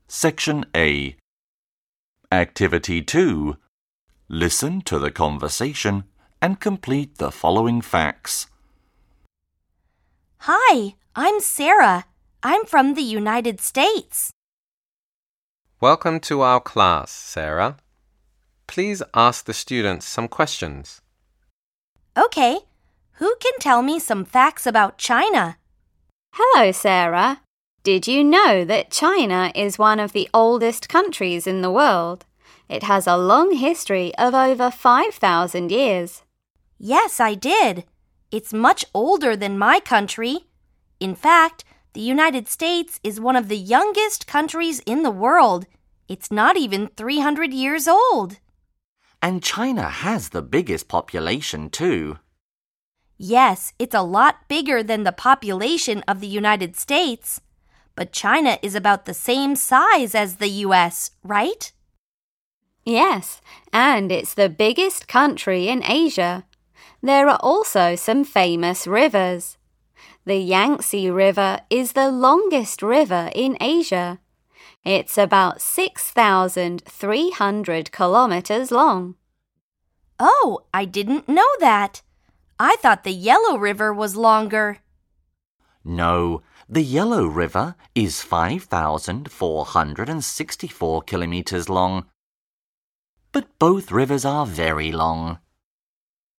Section A. Activity 2. Listen to the conversation and complete the following facts. Hi, I'm Sarah. I'm from the United States. Welcome to our class, Sarah. Please ask the students some questions. Okay, who can tell me some facts about China? Hello, Sarah. Did you know that China is one of the oldest countries in the world? It has a long history of over 5,000 years. Yes, I did. It's much older than my country. In fact, the United States is one of the youngest countries in the world. It's not even 300 years old. And China has the biggest population too. Yes, it's a lot bigger than the population of the United States. But China is about the same size as the U.S., right? Yes, and it's the biggest country in Asia. There are also some famous rivers. The Yangtze River is the longest river in Asia. It's about 6,300 kilometers long. Oh, I didn't know that. I thought the Yellow River was longer. No, the Yellow River is 5,464 kilometers long. But both rivers are very long.